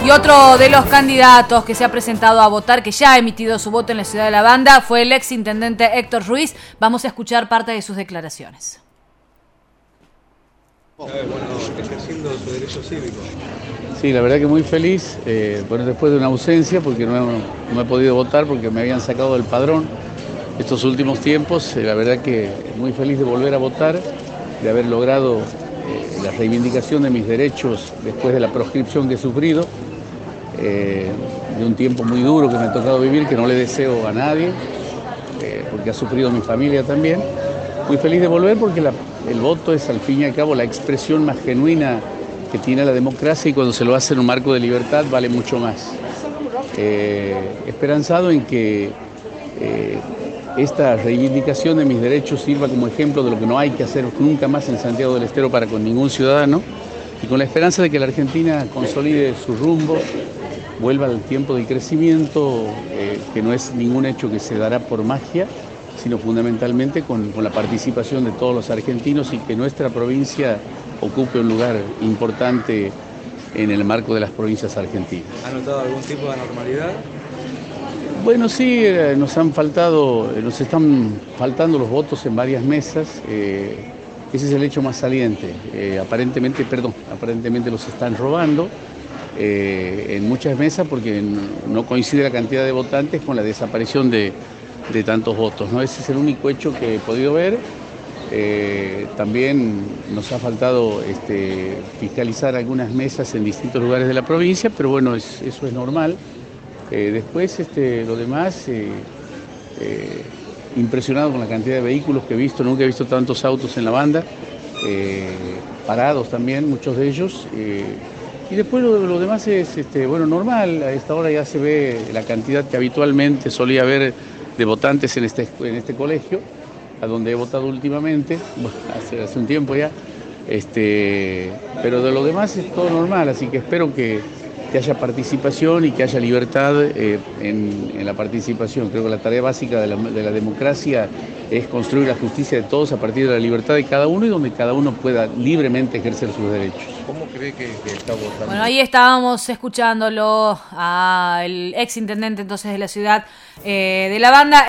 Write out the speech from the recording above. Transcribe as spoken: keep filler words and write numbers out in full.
Y otro de los candidatos que se ha presentado a votar, que ya ha emitido su voto en la ciudad de La Banda, fue el ex intendente Héctor Ruiz. Vamos a escuchar parte de sus declaraciones. Bueno, ejerciendo su derecho cívico. Sí, la verdad que muy feliz, eh, bueno, después de una ausencia, porque no, no he podido votar porque me habían sacado del padrón estos últimos tiempos. Eh, la verdad que muy feliz de volver a votar, de haber logrado eh, la reivindicación de mis derechos después de la proscripción que he sufrido, eh, de un tiempo muy duro que me ha tocado vivir, que no le deseo a nadie, eh, porque ha sufrido mi familia también. Muy feliz de volver porque la, el voto es al fin y al cabo la expresión más genuina que tiene la democracia, y cuando se lo hace en un marco de libertad vale mucho más. Eh, esperanzado en que eh, esta reivindicación de mis derechos sirva como ejemplo de lo que no hay que hacer nunca más en Santiago del Estero para con ningún ciudadano, y con la esperanza de que la Argentina consolide su rumbo, vuelva al tiempo del crecimiento, eh, que no es ningún hecho que se dará por magia, sino fundamentalmente con, con la participación de todos los argentinos, y que nuestra provincia ocupe un lugar importante en el marco de las provincias argentinas. ¿Ha notado algún tipo de anormalidad? Bueno, sí, eh, nos han faltado, eh, nos están faltando los votos en varias mesas. Eh, ese es el hecho más saliente. Eh, aparentemente, perdón, aparentemente los están robando eh, en muchas mesas, porque no coincide la cantidad de votantes con la desaparición de, de tantos votos, ¿no? Ese es el único hecho que he podido ver. Eh, también nos ha faltado este, fiscalizar algunas mesas en distintos lugares de la provincia, pero bueno, es, eso es normal. Eh, después, este, lo demás, eh, eh, impresionado con la cantidad de vehículos que he visto. Nunca he visto tantos autos en La Banda, eh, parados también, muchos de ellos. Eh, y después lo, lo demás es este, bueno, normal. A esta hora ya se ve la cantidad que habitualmente solía haber de votantes en este, en este colegio, a donde he votado últimamente, bueno, hace, hace un tiempo ya, este, pero de lo demás es todo normal, así que espero que, que haya participación y que haya libertad eh, en, en la participación. Creo que la tarea básica de la, de la democracia es construir la justicia de todos a partir de la libertad de cada uno, y donde cada uno pueda libremente ejercer sus derechos. ¿Cómo cree que, que está votando? Bueno, ahí estábamos escuchándolo al ex intendente entonces de la ciudad eh, de La Banda.